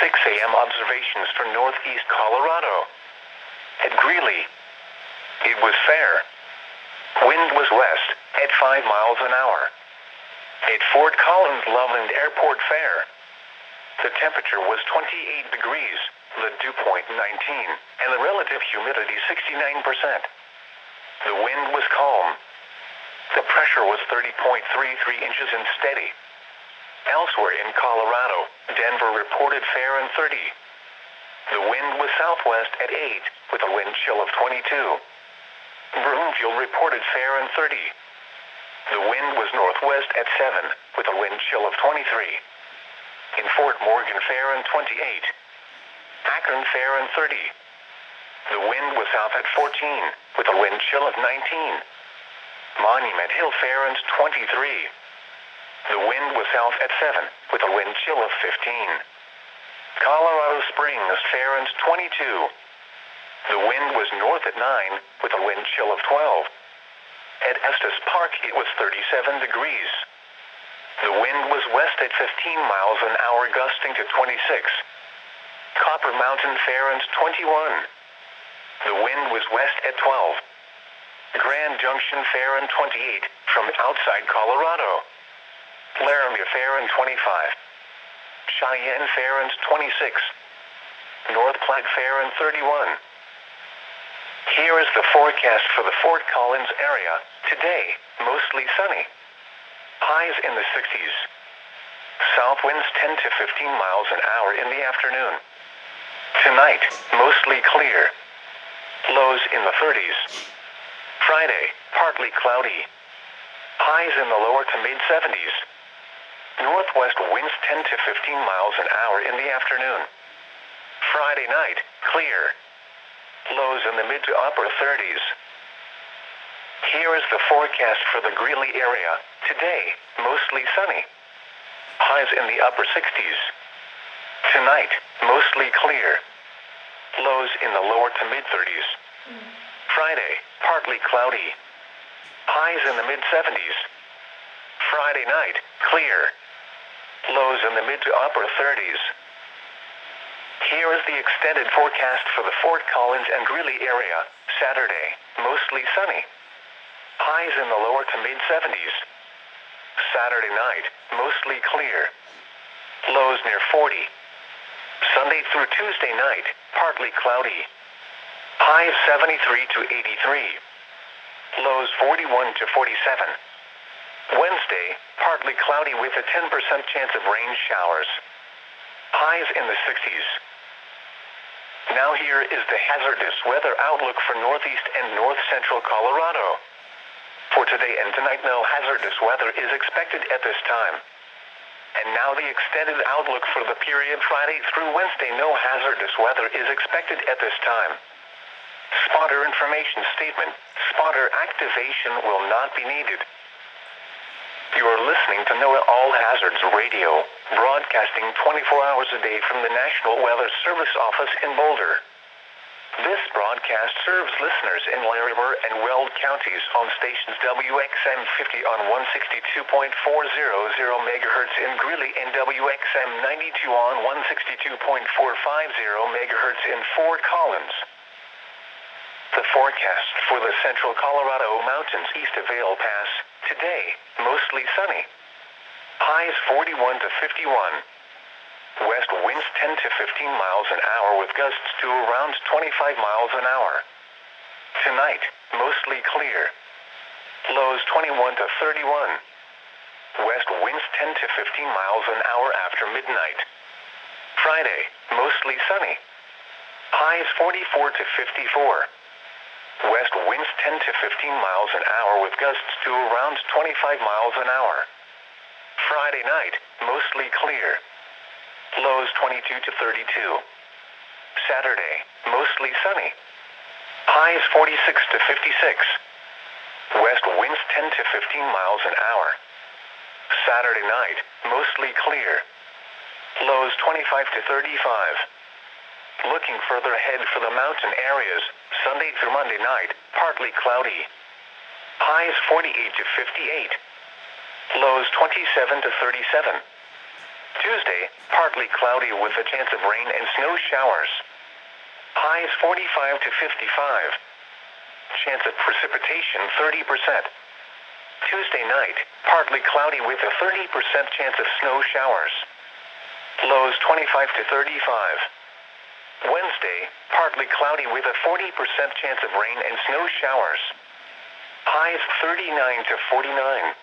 6 a.m. observations for northeast Colorado. At Greeley, it was fair. Wind was west at 5 miles an hour. At Fort Collins Loveland Airport Fair, the temperature was 28 degrees, the dew point 19, and the relative humidity 69%. The wind was calm. The pressure was 30.33 inches and steady. Elsewhere in Colorado, Denver reported fair and 30. The wind was southwest at 8, with a wind chill of 22. Broomfield reported fair and 30. The wind was northwest at 7, with a wind chill of 23. In Fort Morgan, fair and 28. Akron, fair and 30. The wind was south at 14, with a wind chill of 19. Monument Hill, fair and 23. The wind was south at 7, with a wind chill of 15. Colorado Springs, fair and 22. The wind was north at 9, with a wind chill of 12. At Estes Park, it was 37 degrees. The wind was west at 15 miles an hour, gusting to 26. Copper Mountain, fair and 21. The wind was west at 12. Grand Junction, fair and 28, from outside Colorado. Laramie, fair and 25. Cheyenne, fair and 26. North Platte, fair and 31. Here is the forecast for the Fort Collins area. Today, mostly sunny. Highs in the 60s. South winds 10 to 15 miles an hour in the afternoon. Tonight, mostly clear. Lows in the 30s. Friday, partly cloudy. Highs in the lower to mid-70s. Northwest winds 10 to 15 miles an hour in the afternoon. Friday night, clear. Lows in the mid to upper 30s. Here is the forecast for the Greeley area. Today, mostly sunny. Highs in the upper 60s. Tonight, mostly clear. Lows in the lower to mid 30s. Friday, partly cloudy. Highs in the mid 70s. Friday night, clear. Lows in the mid to upper 30s. Here is the extended forecast for the Fort Collins and Greeley area. Saturday, mostly sunny. Highs in the lower to mid 70s. Saturday night, mostly clear. Lows near 40. Sunday through Tuesday night, partly cloudy. Highs 73 to 83. Lows 41 to 47. Wednesday, partly cloudy with a 10% chance of rain showers. Highs in the 60s. Now here is the hazardous weather outlook for northeast and north central Colorado. For today and tonight, no hazardous weather is expected at this time. And now the extended outlook for the period Friday through Wednesday, no hazardous weather is expected at this time. Spotter information statement. Spotter activation will not be needed. You are listening to NOAA All Hazards Radio, broadcasting 24 hours a day from the National Weather Service office in Boulder. This broadcast serves listeners in Larimer and Weld counties on stations WXM 50 on 162.400 MHz in Greeley and WXM 92 on 162.450 MHz in Fort Collins. The forecast for the central Colorado mountains east of Vail Pass. Today, mostly sunny. Highs 41 to 51. West winds 10 to 15 miles an hour with gusts to around 25 miles an hour. Tonight, mostly clear. Lows 21 to 31. West winds 10 to 15 miles an hour after midnight. Friday, mostly sunny. Highs 44 to 54. West winds 10 to 15 miles an hour with gusts to around 25 miles an hour. Friday night, mostly clear. Lows 22 to 32. Saturday, mostly sunny. Highs 46 to 56. West winds 10 to 15 miles an hour. Saturday night, mostly clear. Lows 25 to 35. Looking further ahead for the mountain areas, Sunday through Monday night, partly cloudy. Highs 48 to 58. Lows 27 to 37. Tuesday, partly cloudy with a chance of rain and snow showers. Highs 45 to 55. Chance of precipitation 30%. Tuesday night, partly cloudy with a 30% chance of snow showers. Lows 25 to 35. Wednesday, partly cloudy with a 40% chance of rain and snow showers. Highs 39 to 49.